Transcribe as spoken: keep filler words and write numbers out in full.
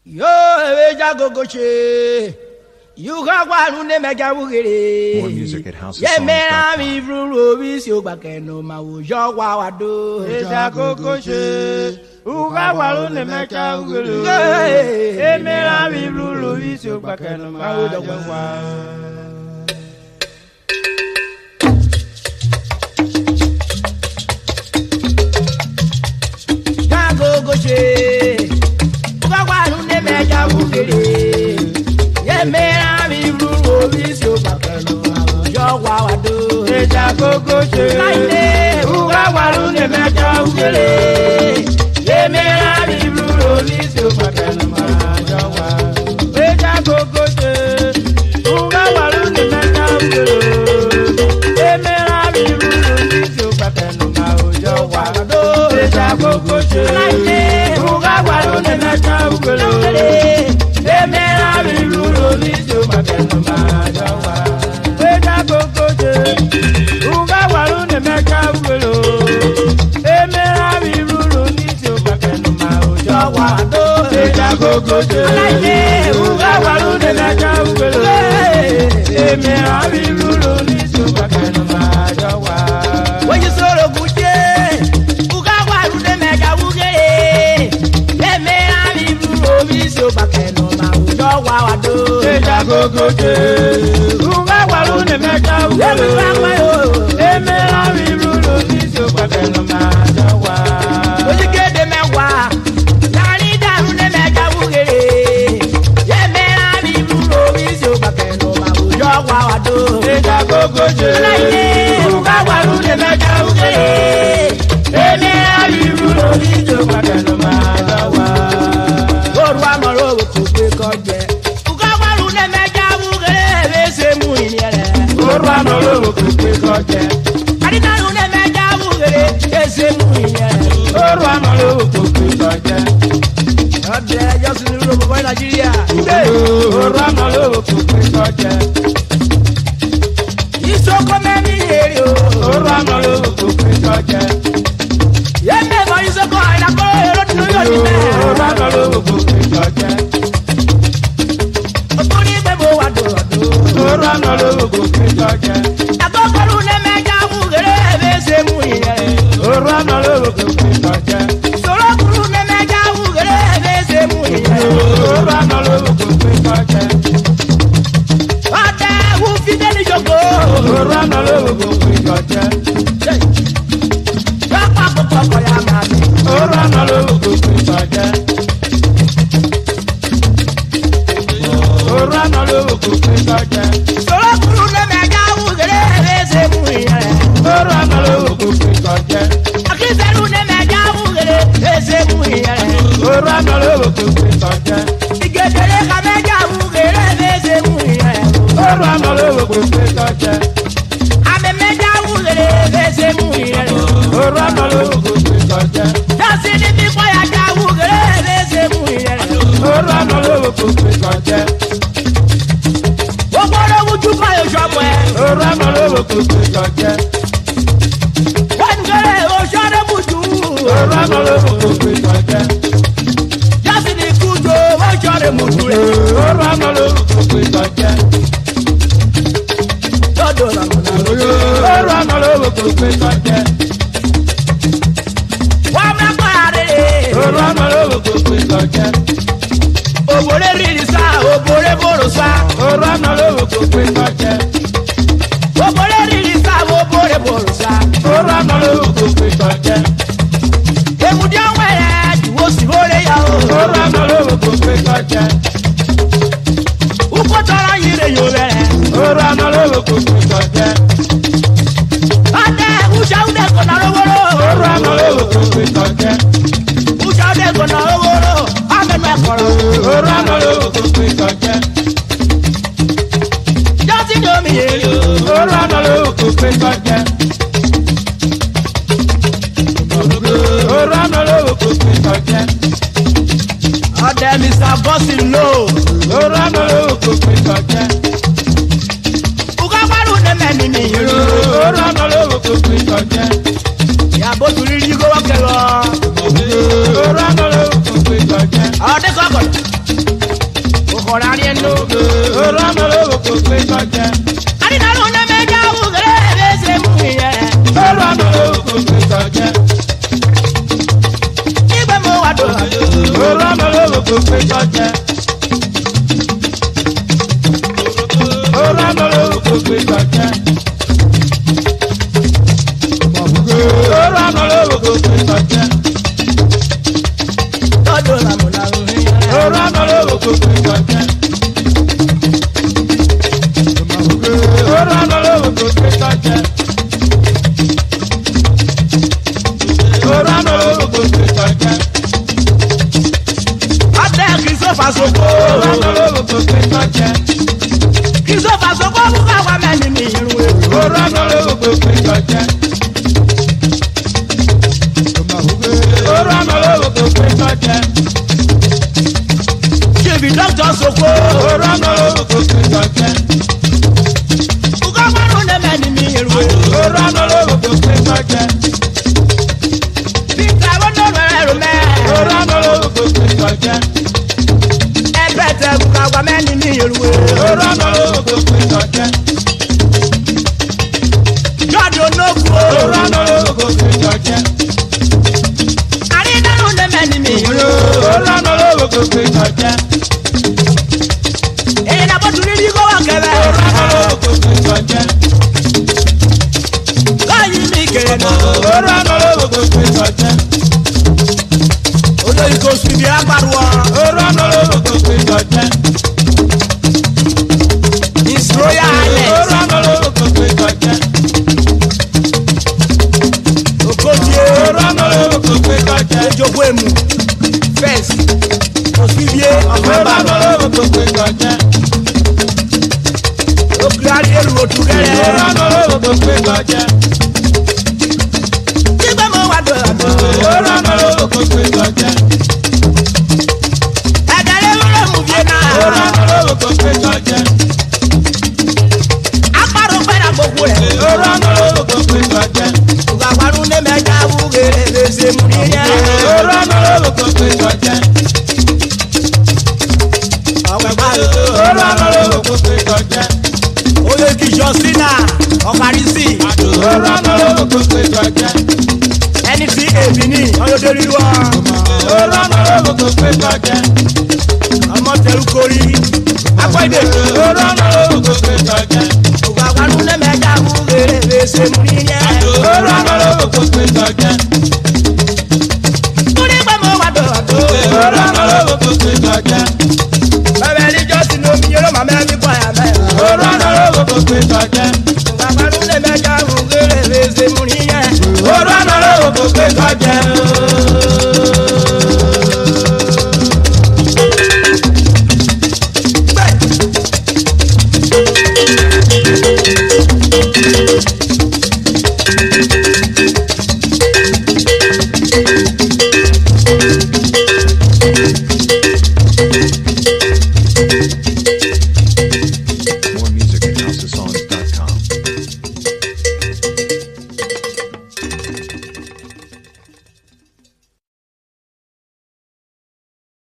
Yo, eja gogoche. You got one name Megawugere. More music at house. Yeah, man, I'm even Robis, you back and no mau jaw do. Eja gogoche. You got one name Megawugere. Yeah, man, I'm even Robis, you back and no mau jaw. Gogoche. You got one name Megawugere. Yeah, man, I'm even Robis, you back and no mau jaw do. Eja gogoche. You got one name Megawugere. Yeah, man, I'm even Robis, you back and no mau jaw. Eja gogoche. You got one name Megawugere. Yeah, man, I'm even Robis, you back and no mau jaw. Eja gogoche. You got one name Megawugere. Yeah, man, I'm even Robis, you back and no mau jaw. Eja gogoche. You got one name Megawugere. Yeah, man, I'm even Robis, you back and no mau jaw. Eja gogoche. You got one name Megawugere. Yeah, man, I'm even Robis, you back and no mau jaw. When you saw a good day, who got one to make a woogie? Let me have you Robis, you back and no mau jaw do. Eja gogoche. You got one name Let me back my Megawugere. own. Yeah, man, I'm even Robis, you back and no mau jaw. When you get the man, why? Nani down to make a woogie. Let me have you Robis, you back and no mau jaw do. Eja gogoche. You got one name Megawugere. Yeah, man, I'm even Robis, you back and no mau jaw. Lord, one more over to pick up there. Who got one to make a woogie? They say, Moon, Orwa no lo kupe koje. I didn't know that man got woogie. They say, Moon, Orwa no lo kupe koje. God, just in the room of Nigeria. Orwa no lo kupe koje. He's so commanding here. Orwa no lo kupe koje. Yeah, never is a boy. I'm going to know Orwa no lo kupe koje. Orwa no lo kupe koje. Orwa no lo kupe koje. Orwa no lo kupe koje. Orwa no lo kupe koje. Orwa no lo kupe koje. Orwa no lo kupe koje. Orwa no lo kupe koje. Orwa no lo kupe koje. Orwa no lo kupe koje. Orwa no lo kupe koje. Orwa no lo kupe koje. Orwa no lo kupe koje. Orwa no lo kupe koje. Orwa no lo kupe koje. Orwa no lo kupe koje. Orwa no lo kupe koje. Obore ririsa, obore borosa, Orwa no lo kupe koje. obore ririsa, obore borosa. Orwa no lo kupe koje. Emudia wele, tuwo si hore ya o. Orwa no lo kupe koje. Ukotara yire yore. Orwa no lo kupe koje. Ate usha ude kona rogoro. Orwa no lo kupe koje. Usha ude kona rogoro. Ame me koro. Orwa no lo kupe koje. Jasi do mi yeri. Orwa no lo kupe koje. Orwa no lo kupe koje. Ade Mister Bossy low. Orwa no lo kupe koje. Ukabaru ne meni ni. Orwa no lo kupe koje. Ya botu riri go wakelo. Orwa no lo kupe koje. Ade kokolo. kọjá. Adinaru ne meja ugere ese muye. Oro amoloko pe kọjá. Igbe mo wa do. Oro amoloko pe kọjá. Oro amoloko pe kọjá. Oro amoloko pe kọjá. Todo la mula. Oro amoloko pe kọjá. Oro amoloko pe kọjá. Oro amoloko pe kọjá. Ate Christopher Soko. Oro amoloko pe kọjá. Christopher Soko buka wa meni mi irun e. Oro amoloko pe kọjá. Oro amoloko pe kọjá. Shebi doctor Soko. Oro amoloko pe kọjá. Buka wa ne meni mi irun e. Oro amoloko pe kọjá. Bika wo no re me. Oro amoloko pe kọjá. Ebete buka wa meni mi irun e. Oro amoloko pe kọjá. Jodo no ku. Oro amoloko pe kọjá. Adinaru ne meni mi irun e. Oro amoloko pe kọjá. E na bo turi ni ko wa kebe. Oro amoloko pe kọjá. Kayi mi kere no. Oro amoloko pe kọjá. Odo iko su bi agbaruwa. Oro amoloko pe kọjá. His Royal Highness. Oro amoloko pe kọjá. Okotie. Oro amoloko pe kọjá. Ejogbo emu. First. Osibie Oro ọ̀fẹ́ bá lọ. amoloko pe kọjá. Okirari eru otu Oro kẹrẹ. amoloko pe kọjá. Nígbà mo wà dọ̀ àdọ̀. Oro amoloko pe kọjá. Ẹ̀gẹ́rẹ́ wúlò mú bíi náà. Oro amoloko pe kọjá. Apárò fẹ́ràn gbogbo ẹ̀. Oro amoloko pe kọjá. Ògàgbàrún ní mẹ́ta wúgèrè lèṣe mú níyẹn. Oro amoloko pe kọjá. Ọ̀pẹ̀ pàlọ́. Oro amoloko pe kọjá. Oyè kìjọ sínà. Ọ̀kárí sí. Oro amoloko pe kọjá. Ẹni tí èbí ní ọyọ́dé rírọ́. Oro amoloko pe kọjá. Ọmọ tẹ̀rù korí. Akọ́ìdè. Oro amoloko pe kọjá. Ògàgbàrún ní mẹ́ta wúgèrè lèṣe mú níyẹn. Oro amoloko pe kọjá. Túrí pé mo wà dọ̀ àdọ̀. Oro amoloko pe kọjá. Bẹ́ẹ̀ ni jọ́sìn ló mi yẹ́rọ màmá mi kọ́ ya mẹ́. Oro amoloko pe kọjá. Ògàgbàrún ní mẹ́ta wúgèrè lèṣe mú níyẹn. Oro amoloko pe kọjá. Bẹ́ẹ̀.